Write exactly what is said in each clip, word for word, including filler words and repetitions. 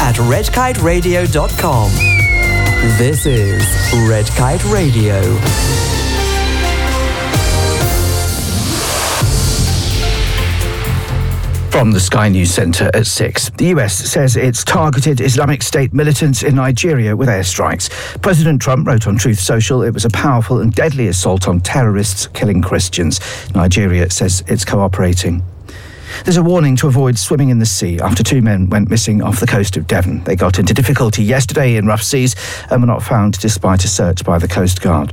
at red kite radio dot com. This is Red Kite Radio. From the Sky News Centre at six. The U S says it's targeted Islamic State militants in Nigeria with airstrikes. President Trump wrote on Truth Social it was a powerful and deadly assault on terrorists killing Christians. Nigeria says it's cooperating. There's a warning to avoid swimming in the sea after two men went missing off the coast of Devon. They got into difficulty yesterday in rough seas and were not found despite a search by the Coast Guard.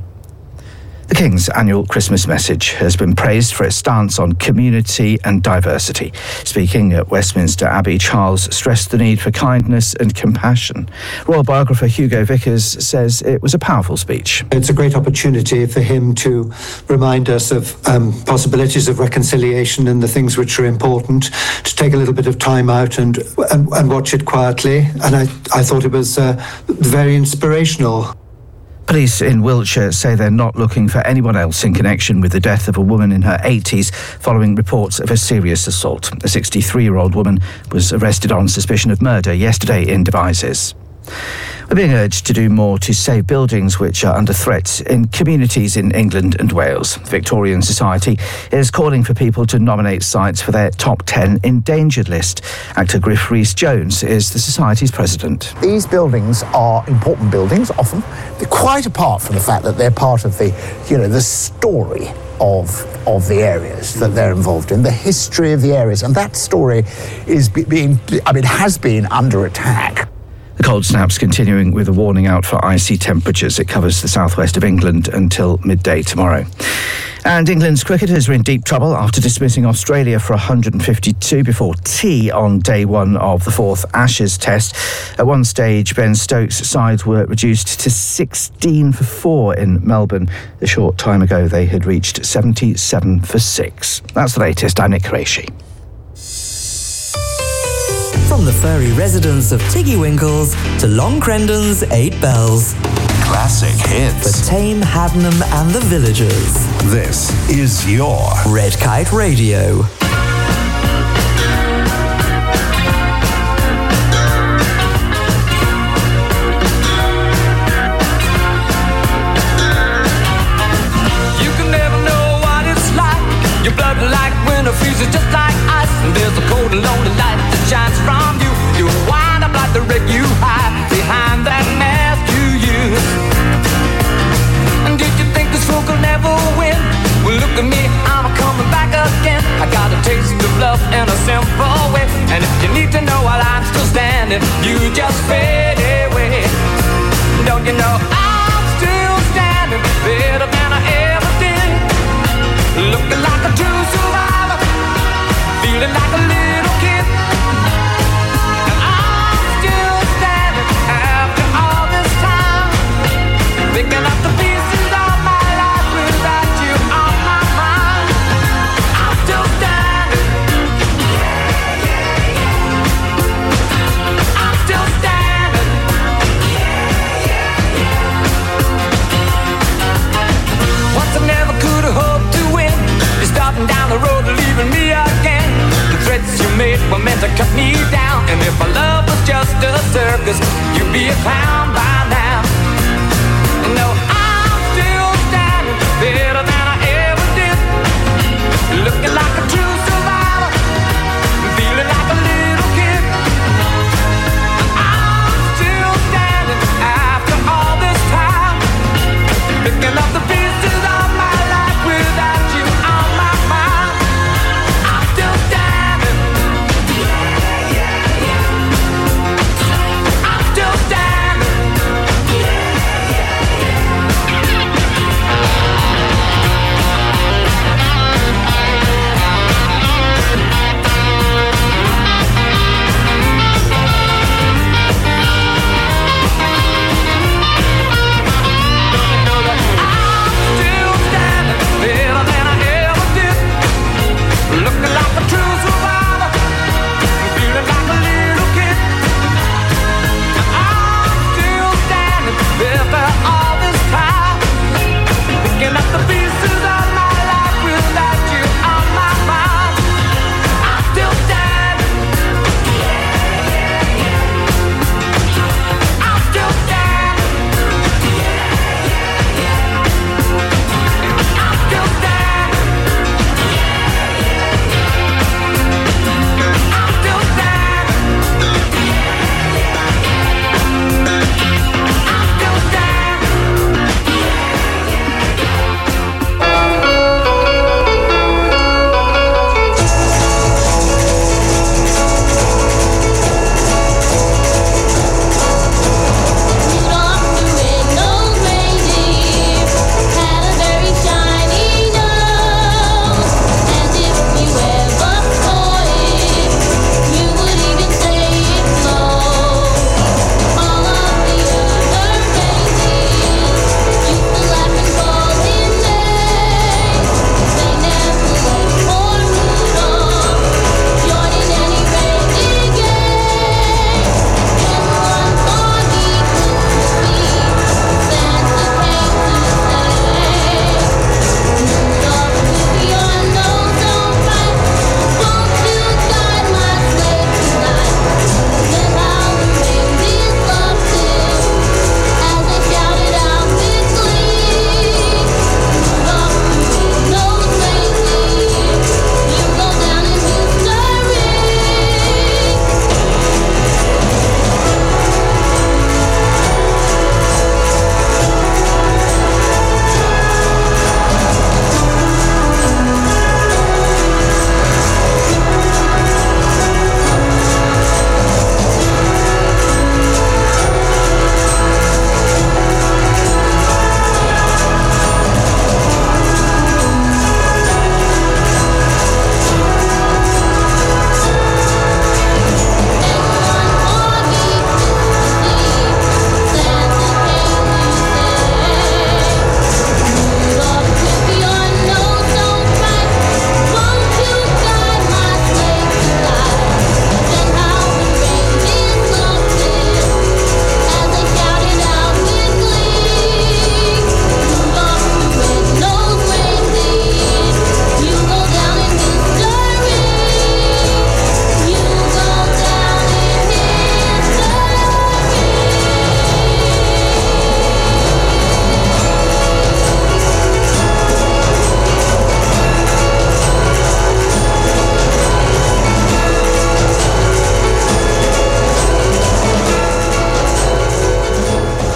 The King's annual Christmas message has been praised for its stance on community and diversity. Speaking at Westminster Abbey, Charles stressed the need for kindness and compassion. Royal biographer Hugo Vickers says it was a powerful speech. It's a great opportunity for him to remind us of um, possibilities of reconciliation and the things which are important, to take a little bit of time out and and, and watch it quietly. And I, I thought it was uh, very inspirational. Police in Wiltshire say they're not looking for anyone else in connection with the death of a woman in her eighties following reports of a serious assault. A sixty-three-year-old woman was arrested on suspicion of murder yesterday in Devizes. We're being urged to do more to save buildings which are under threat in communities in England and Wales. Victorian Society is calling for people to nominate sites for their top ten endangered list. Actor Griff Rhys-Jones is the Society's president. These buildings are important buildings, often. They're quite apart from the fact that they're part of the, you know, the story of of the areas that they're involved in, the history of the areas, and that story is be- being, I mean, has been under attack. The cold snap's continuing with a warning out for icy temperatures. It covers the southwest of England until midday tomorrow. And England's cricketers are in deep trouble after dismissing Australia for one hundred fifty-two before tea on day one of the fourth Ashes test. At one stage, Ben Stokes' sides were reduced to sixteen for four in Melbourne. A short time ago, they had reached seventy-seven for six. That's the latest. I'm Nick Qureshi. From the furry residents of Tiggy Winkles to Long Crendon's Eight Bells. Classic hits. For Tame Hadnam and the Villagers. This is your Red Kite Radio. You can never know what it's like. Your blood like winter freezes just like ice. And there's a cold and lonely light that shines from you. You wind up like the wreck you hide behind that mask you use. And did you think this fool could never win? Well, look at me, I'm coming back again. I got a taste of love in a simple way. And if you need to know while I'm still standing, you just fade away. Don't you know I'm still standing better than I ever did? Looking like a true survivor, feeling like a little kid. And I'm still standing after all this time, picking up the pieces of my life without you on my mind. I'm still standing. Yeah, yeah, yeah. I'm still standing. Yeah, yeah, yeah. Once I never could have hoped to win. You're starting down the road, leaving me again. The threats you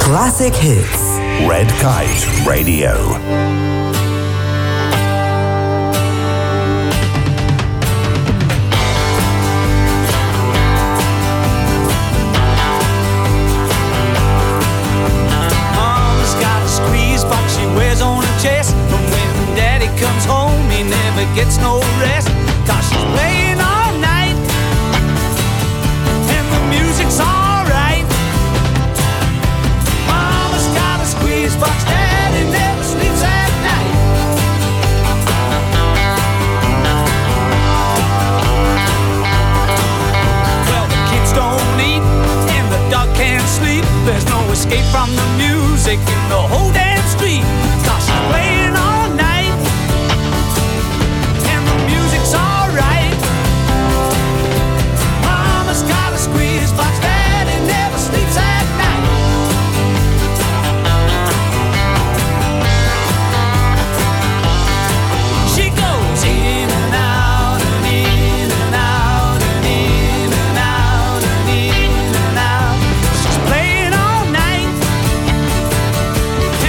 Classic hits. Red Kite Radio. Mama's got a squeeze box she wears on her chest, but when Daddy comes home he never gets no rest, 'cause she's playing all night and the music's alright. Mama's got a squeeze box, Daddy never sleeps at night. Well, the kids don't eat and the dog can't sleep. There's no escape from the music in the whole damn street, 'cause she's playing all night and the music's alright. Mama's got a squeeze box, Daddy never sleeps at night. She goes in and out and in and out and in and out and in and out. She's playing all night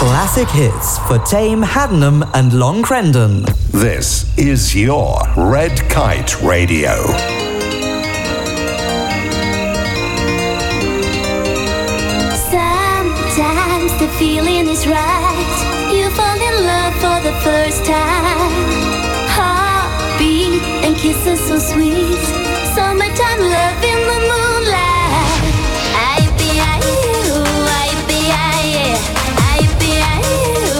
Classic hits for Tame, Haddenham and Long Crendon. This is your Red Kite Radio. Sometimes the feeling is right. You fall in love for the first time. Heartbeat and kisses so sweet. Summertime love in the moonlight. I be I you, I be I, I be I you.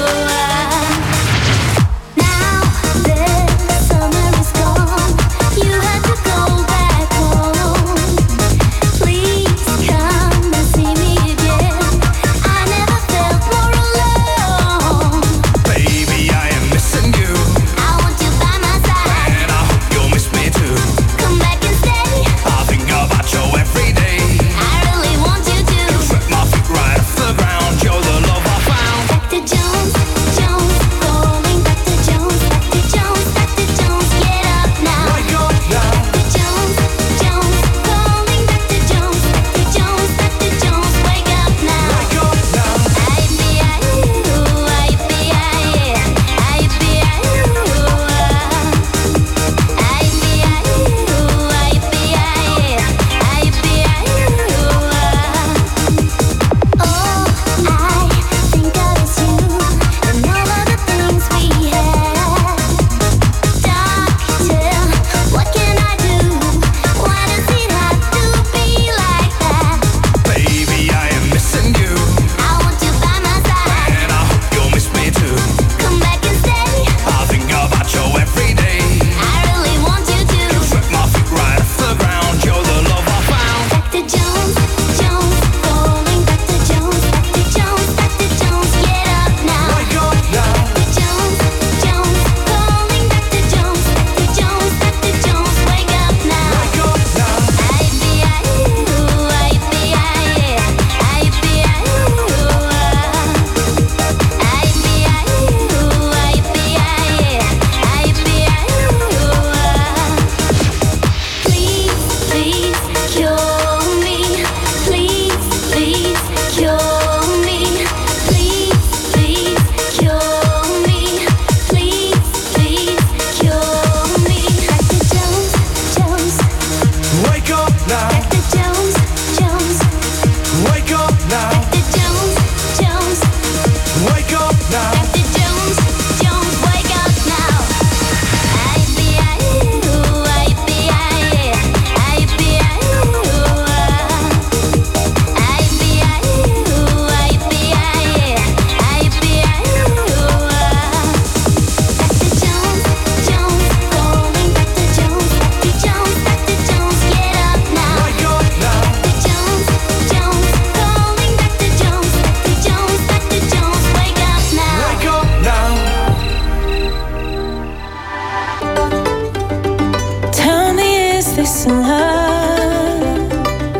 Now the summer is gone. You have to go back home. Please come and see me again. I never felt more alone. Baby, I am missing you. I want you by my side. And I hope you'll miss me too. Come back and stay. I think about you every day. I really want you to. You swept my feet right off the ground. You're the love I found. Back to Jones, Jones, calling back to Jones, back to Jones, back to Jones, get up now. Wake up now. Back to Jones, Jones, calling back to Jones, back to Jones, back to Jones, wake up now. Wake up now. I be I you, I be I, I be I you. I be I you, I be I, I be I you. Oh, I think I was you and all of the things we had. Doctor, what can I do? Why does it have to be like that? Baby, I am missing you. I want you by my side. And I hope you'll miss me too. Come back and stay. I think about you every day. I really want you to. You swept my feet right off the ground. You're the love I found. Back to Jones, Jones, calling back to Jones, back to Jones, back to Jones, get up now. Wake up now. Back to Jones, Jones, calling back to Jones, back to Jones, back to Jones, wake up now. Wake up now. I be I you, I be I, I be I you. I be I you, I be I, I be I you. Please, please cure me. Please, please cure me. Please, please cure me. Please, please cure me. Back to Jones, Jones. Wake up now. Back to Jones, Jones. Wake up now. Back to Jones, Jones. Wake up now. Back to Jones, Jones. Wake up now. I be I you, I be I, I be I you. I be I you, I be I, I be I you. Back to Jones, Jones, calling back to Jones, back to Jones, back to Jones, get up now. Wake up now. Back to Jones, Jones, calling back to Jones, back to Jones, back to Jones, wake up now. Wake up now. Tell me, is this love?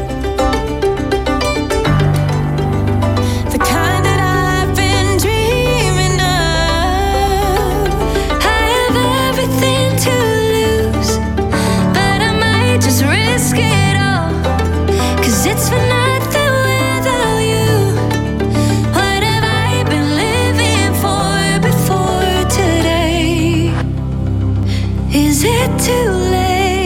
The kind that I've been dreaming of. I have everything to lose, but I might just risk it all. 'Cause it's for nothing without you. What have I been living for before today? Is it too late?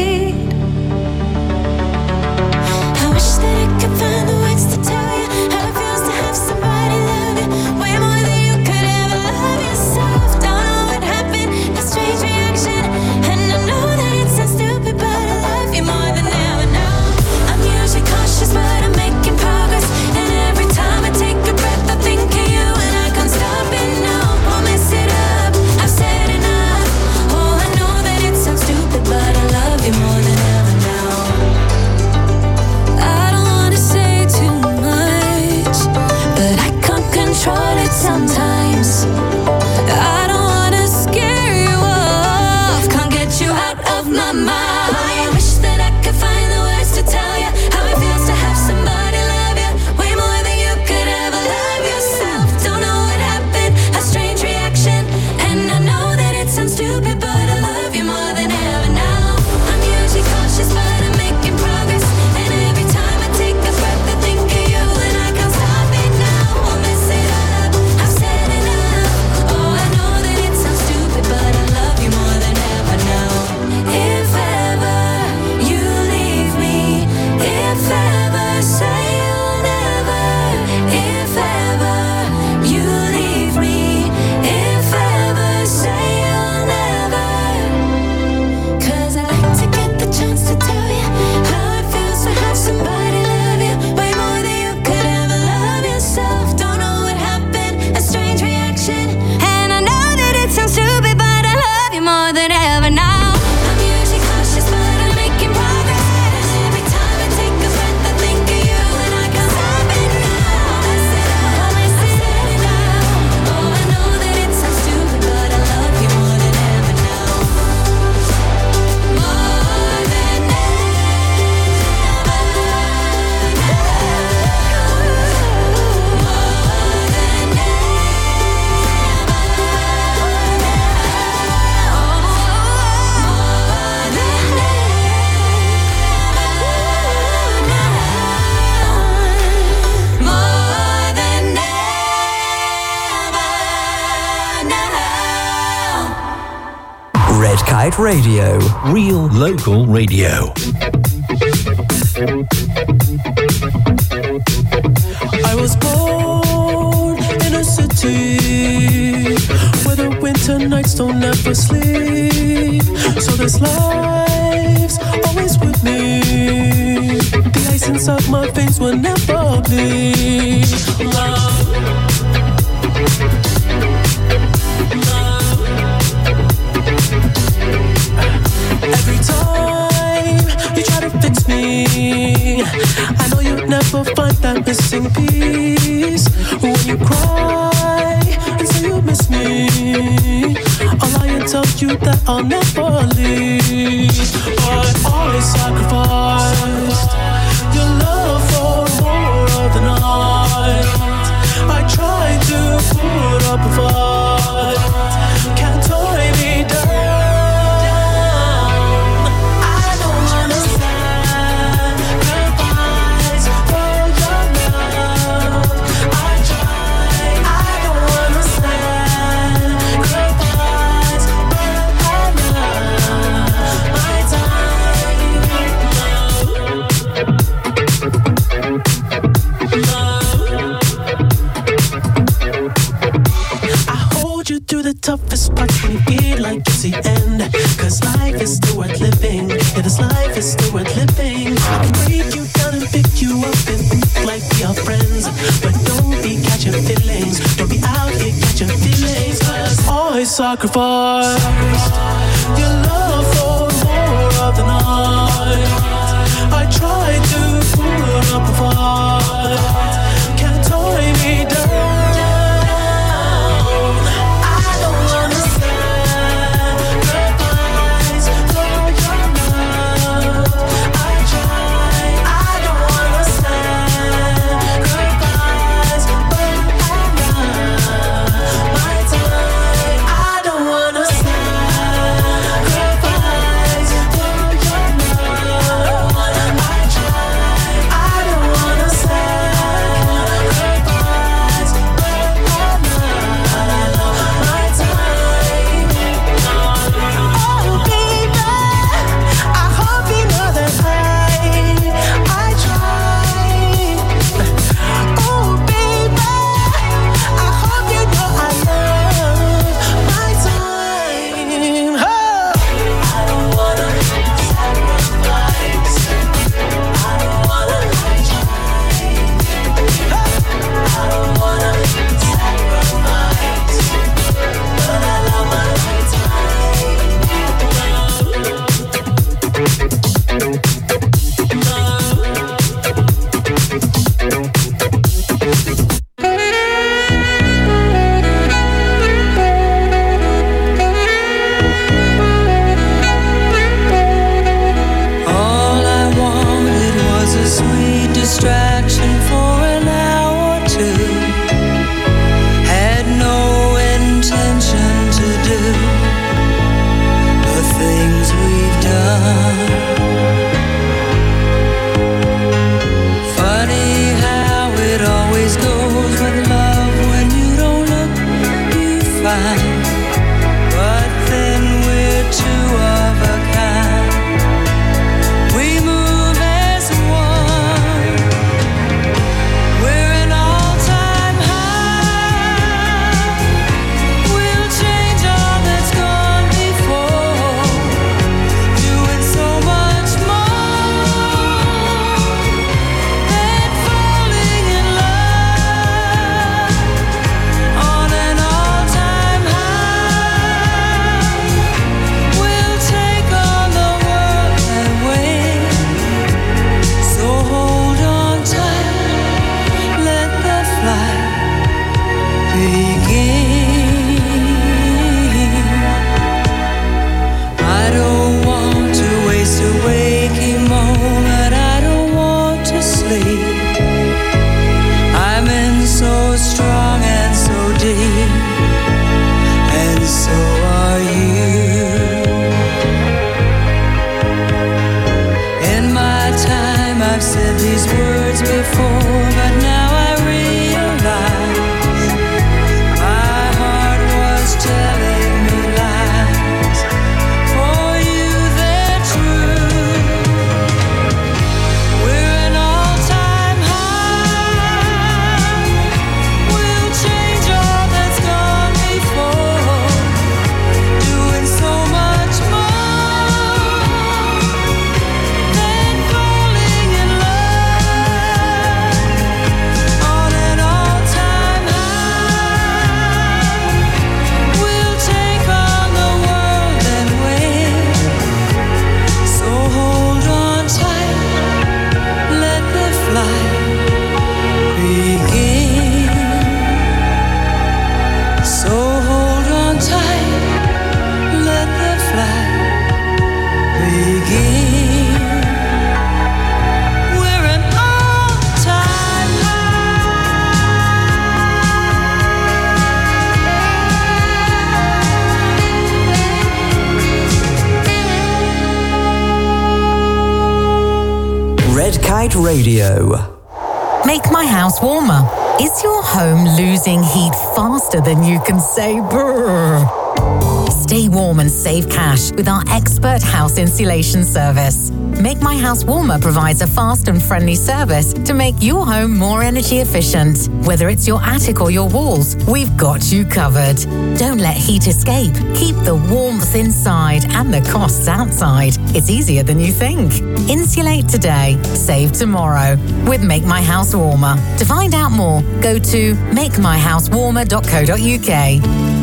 I wish that I could find the words to tell you how it feels to have somebody love you way more than you could ever love yourself. Don't know what happened, a strange reaction, and I know that it sounds stupid, but I love you more than ever now. I'm usually cautious, but I'm making progress, and every time I take a breath, I think of you, and I can't stop it now. Won't mess it up. I've said enough. Oh, I know that it sounds stupid, but I love you more than ever now. I don't wanna say too much, but I can't control it sometimes. I don't wanna scare you off, can't get you out of my mind. I wish that I could find the words to tell you how it feels to have somebody love you way more than you could ever love yourself. Don't know what happened, a strange reaction, and I know that it sounds stupid, but I love you more than ever now. I'm usually cautious, but I'm making progress, and every time I take a breath, I think of you, and I can't stop it now. Won't mess it up. I've said it Kite Radio. Real local radio. I was born in a city where the winter nights don't ever sleep. So this life's always with me. The ice inside my veins will never bleed. Love. Love. Every time you try to fix me, I know you'll never find that missing piece. When you cry and say you miss me, I'll lie and tell you that I'll never leave. But always sacrificed your love for more of the night. I tried to put up a fight, can't tie me down. Toughest part when you feel like it's the end. Cause life is still worth living. Yeah, this life is still worth living. I can break you down and pick you up and think like we are friends. But don't be catching feelings. Don't be out here catching feelings. Cause always sacrifice your love for more of the night. I tried to put up a fight, can't tie me down. For Kite Radio. Make my house warmer. Is your home losing heat faster than you can say brrr? Stay warm and save cash with our expert house insulation service. Make My House Warmer provides a fast and friendly service to make your home more energy efficient. Whether it's your attic or your walls, we've got you covered. Don't let heat escape. Keep the warmth inside and the costs outside. It's easier than you think. Insulate today, save tomorrow with Make My House Warmer. To find out more, go to make my house warmer dot co dot uk.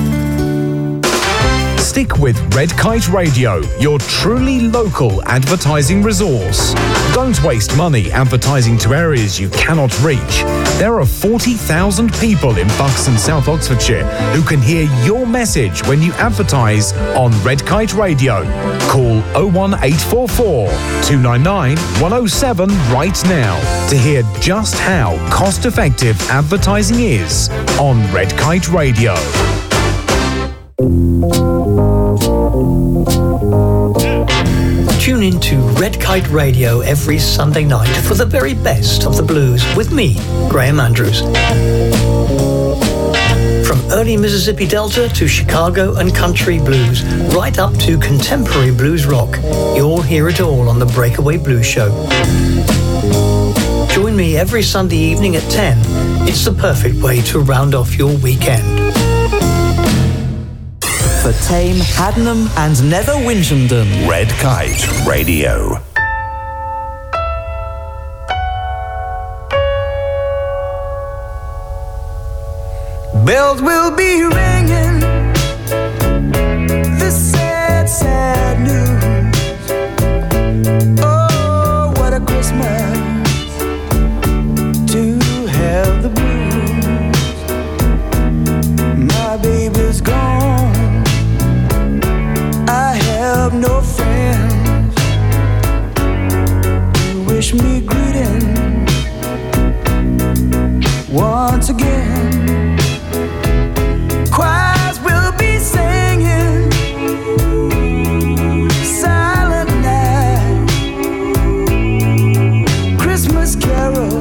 Stick with Red Kite Radio, your truly local advertising resource. Don't waste money advertising to areas you cannot reach. There are forty thousand people in Bucks and South Oxfordshire who can hear your message when you advertise on Red Kite Radio. Call oh one eight four four, two nine nine, one oh seven right now to hear just how cost-effective advertising is on Red Kite Radio. Tune in to Red Kite Radio every Sunday night for the very best of the blues with me, Graham Andrews. From early Mississippi Delta to Chicago and country blues, right up to contemporary blues rock, you'll hear it all on the Breakaway Blues Show. Join me every Sunday evening at ten. It's the perfect way to round off your weekend. For Tame, Haddenham and Nether Winchendon. Red Kite Radio. Bells will be ringing, the sad, sad news. Oh, what a Christmas to have the blues. My baby's gone, I have no friends to wish me greeting once again. Choirs will be singing Silent Night, Christmas carol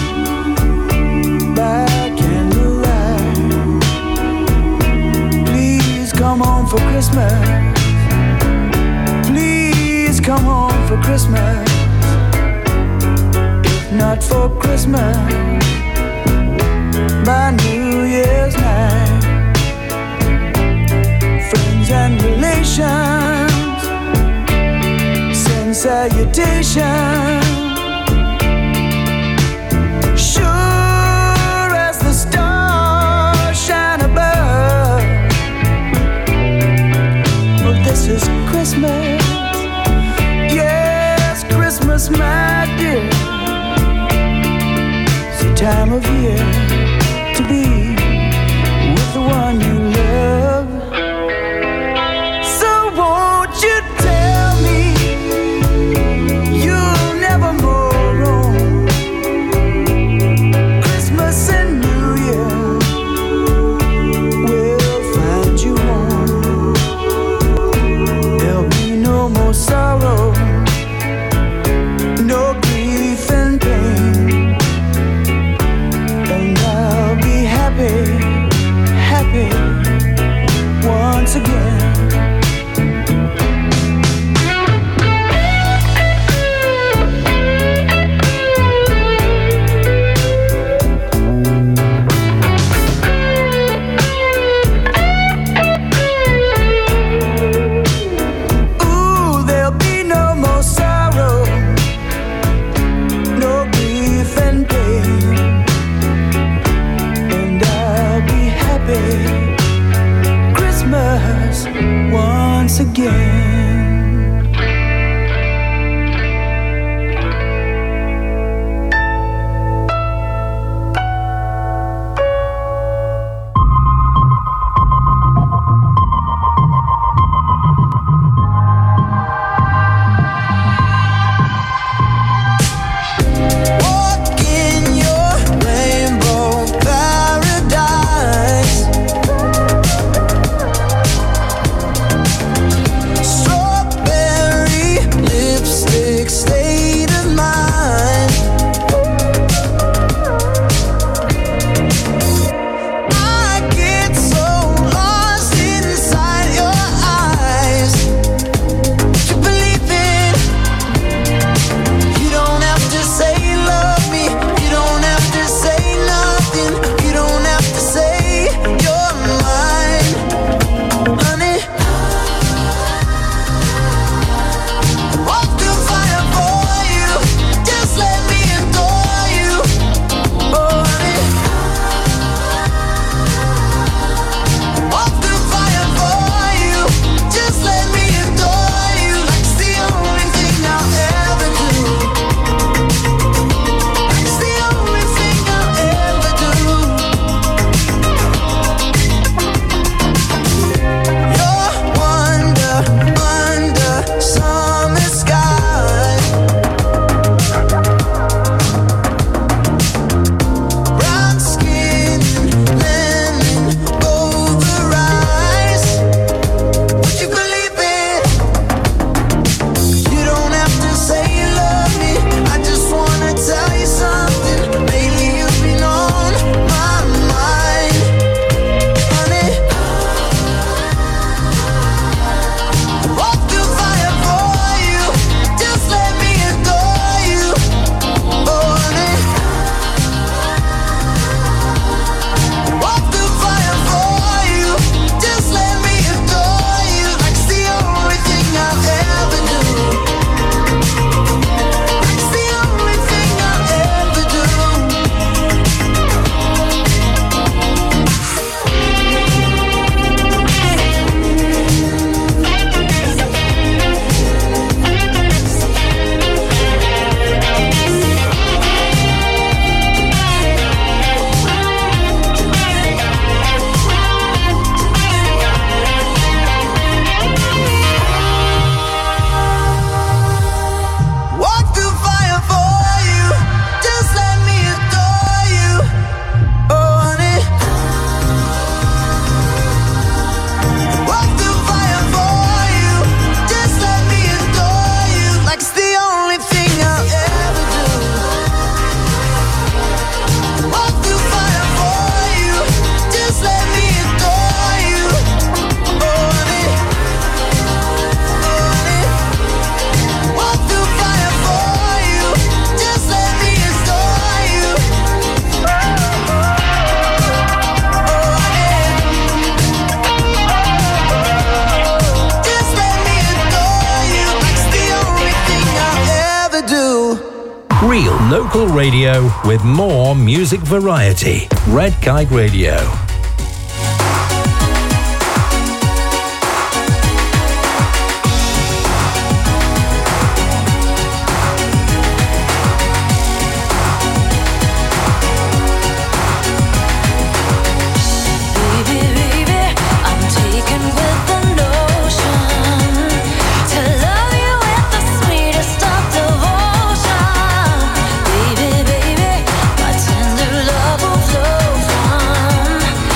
by candlelight. Please come home for Christmas. Come home for Christmas. If not for Christmas, by New Year's night. Friends and relations send salutations. Sure as the stars shine above. Well, this is Christmas. Christmas, my dear, it's the time of year to be with the one you love. So won't you tell me you'll never more roam? Christmas and New Year will find you home. There'll be no more sorrow, no grief and pain, and I'll be happy, happy once again. Again. So local radio with more music variety. Red Kite Radio. Baby, baby, my tender love will flow from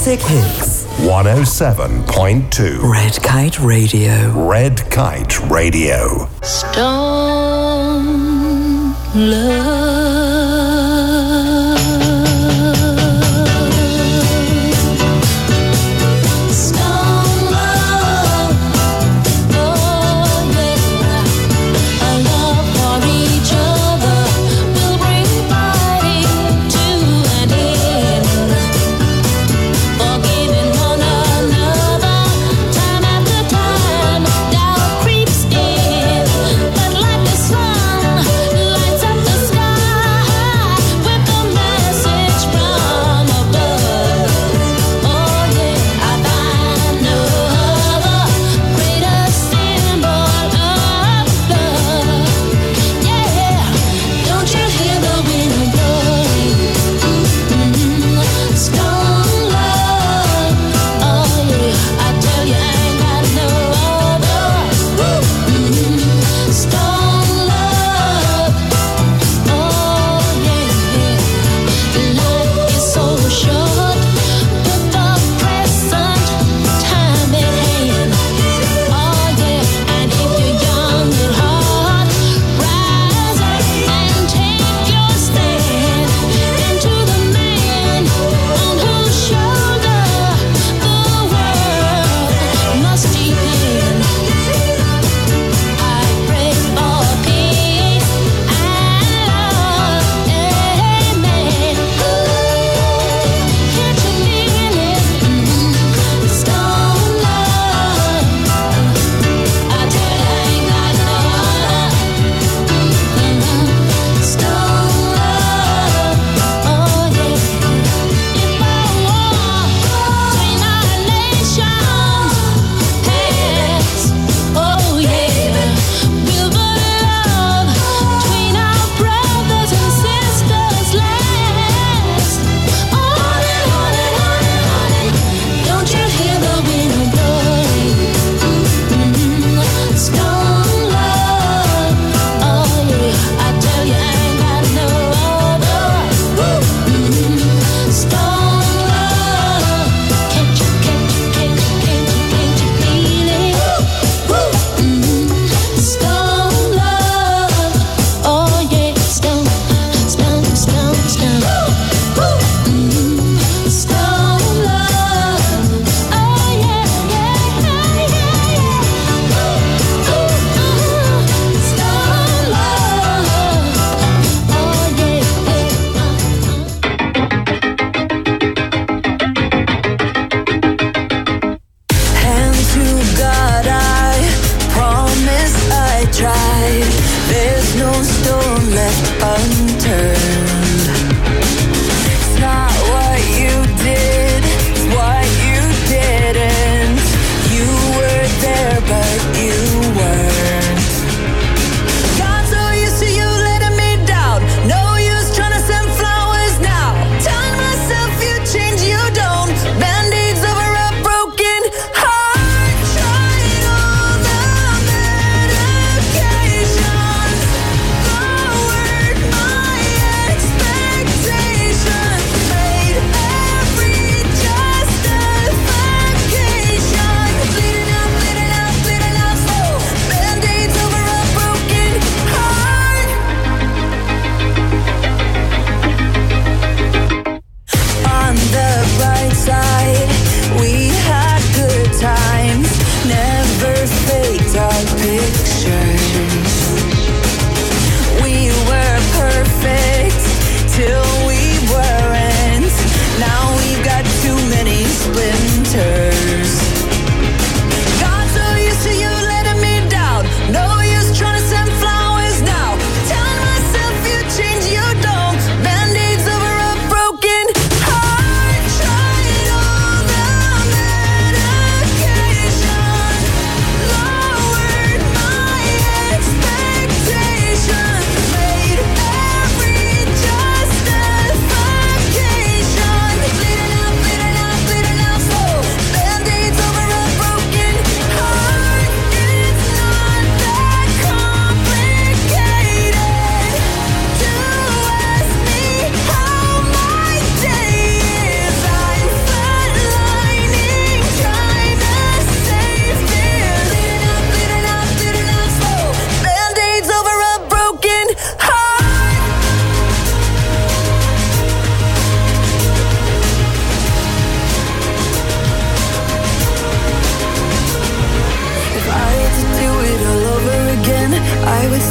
classic hits. one oh seven point two. Red Kite Radio. Red Kite Radio. Stone love.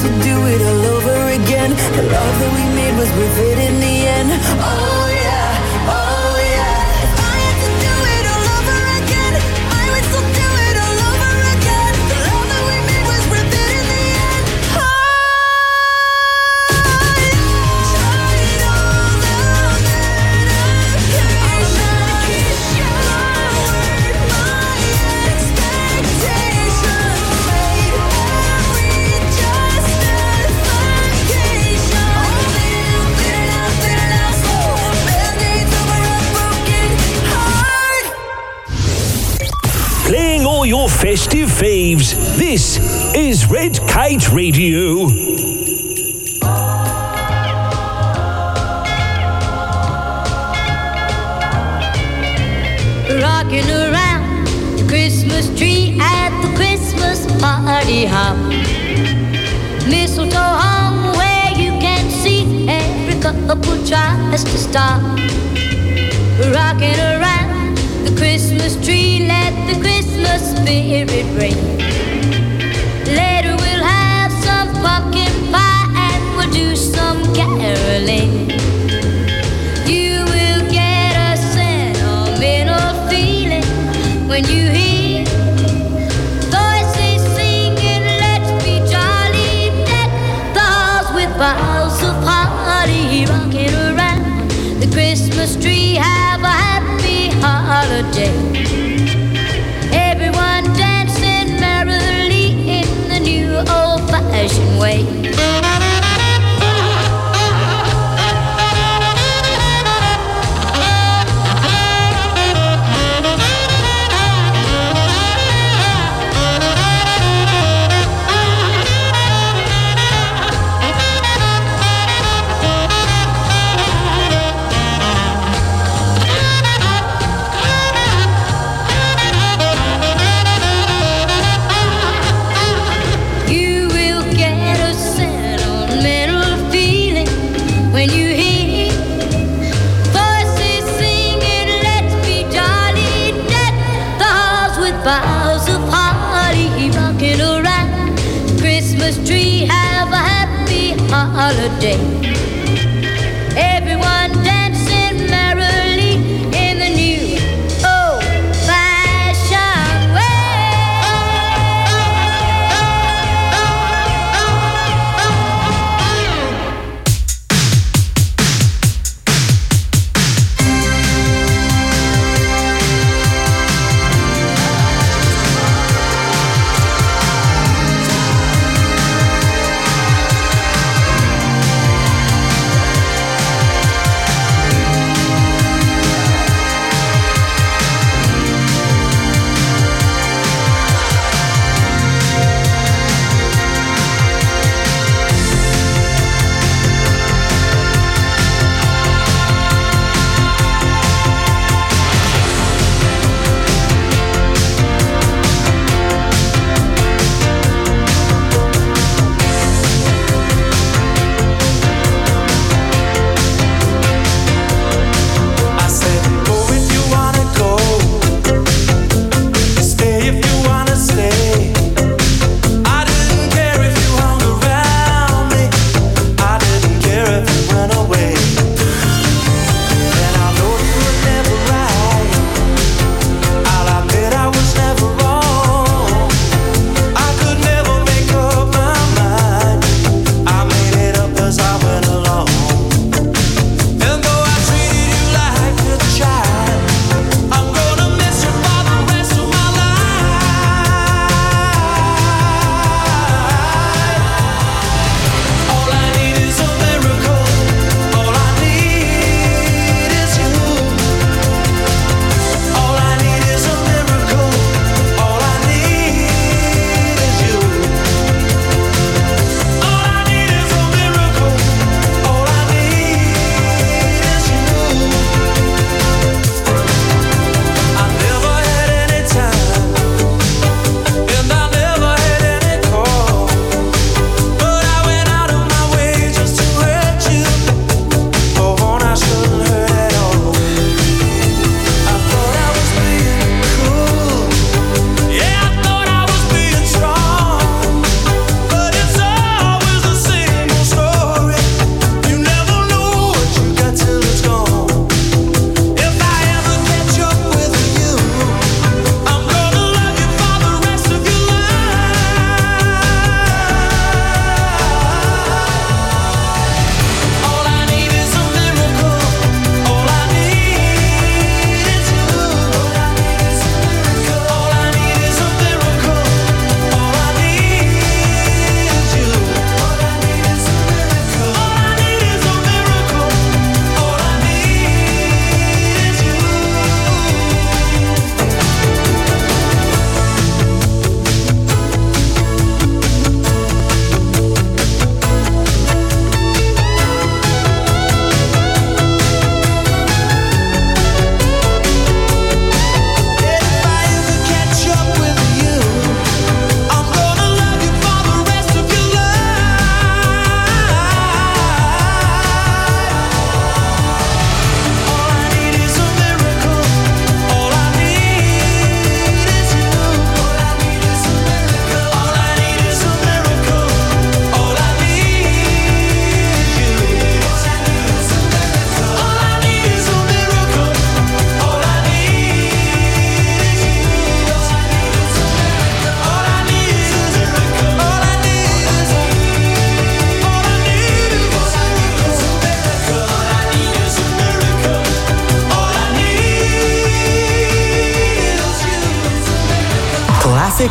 to do it all over again. The love that we made was worth it in the end. Oh yeah, oh yeah. If I had to do it all over again, I would still do it all over again. The love that we made was worth it in the end. Oh yeah. Tried all the medication. Showered my expectations. Made every justification. Bleed it out, bleed it out slow. Band-aids over a broken heart. Playing all your festive faves. This is Red Kite Radio. Rocking around the Christmas tree at the Christmas party hop. Mistletoe hung where you can see every couple tries to stop. Rocking around the Christmas tree, let the Christmas spirit reign. Later we'll have some pumpkin pie and we'll do some caroling. You will get a sentimental feeling when you hear voices singing, let's be jolly, deck the halls with boughs of holly. Rocking around the Christmas tree, have a happy holiday. Everyone dancing merrily in the new old-fashioned way. You will get a sentimental feeling when you hear voices singing, let's be jolly, deck the halls with boughs of holly. Rocking around the Christmas tree, have a happy holiday. Everyone dancing merrily in the new old-fashioned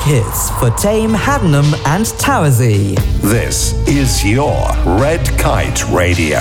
hits for Tame, Haddenham and Towersey. This is your Red Kite Radio.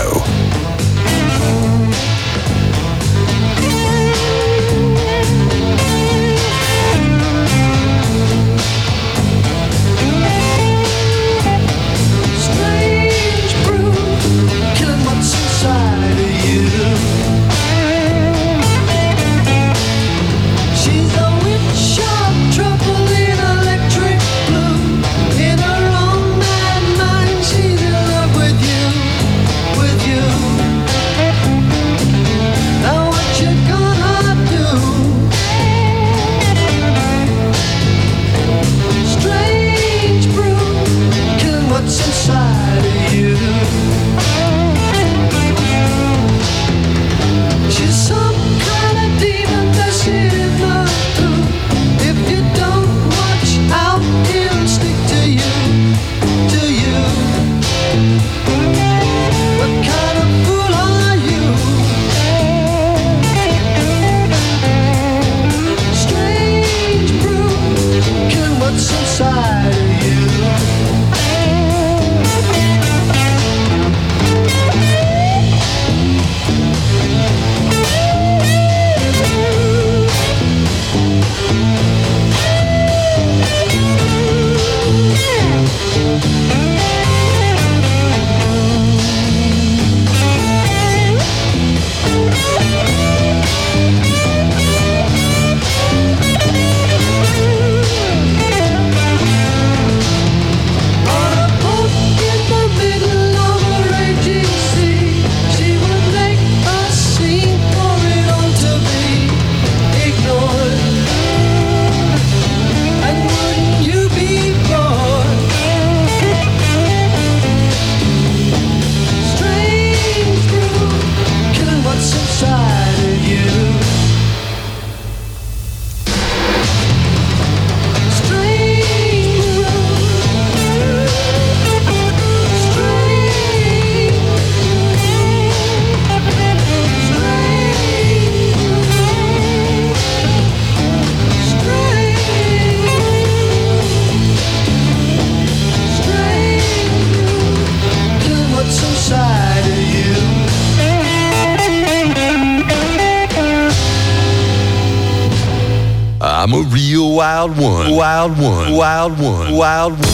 I'm a real wild one, wild one, wild one, wild one.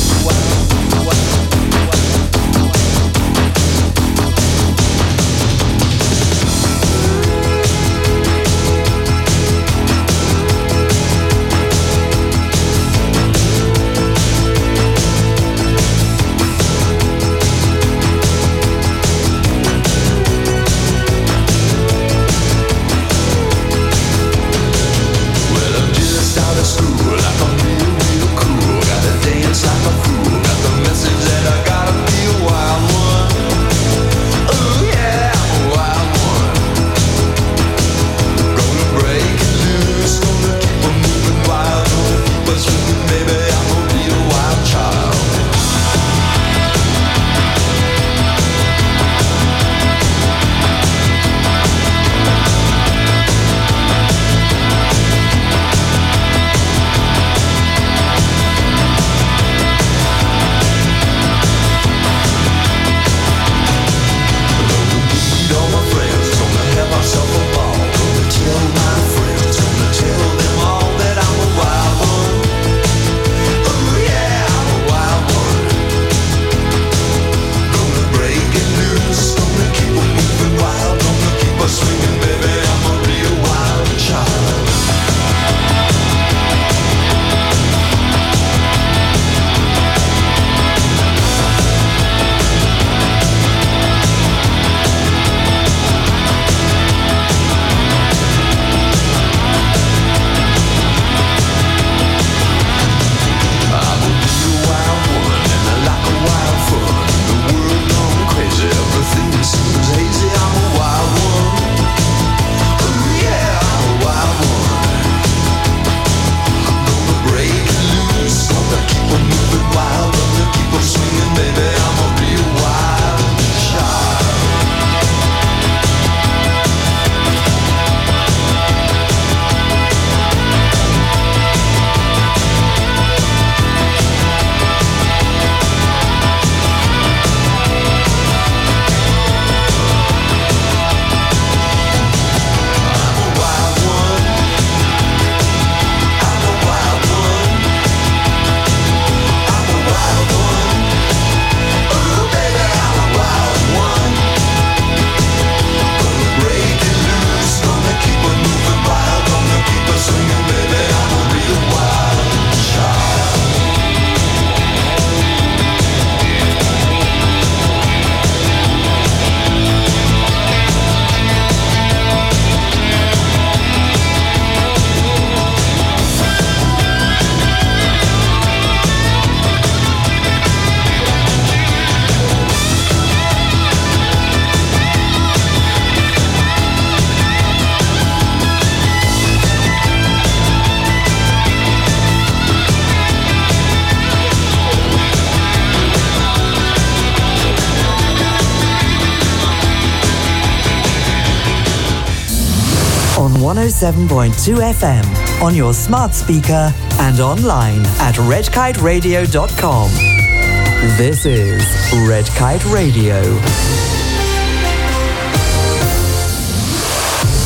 School like I'm real, real cool. Gotta dance like a one oh seven point two F M on your smart speaker and online at red kite radio dot com. This is Red Kite Radio.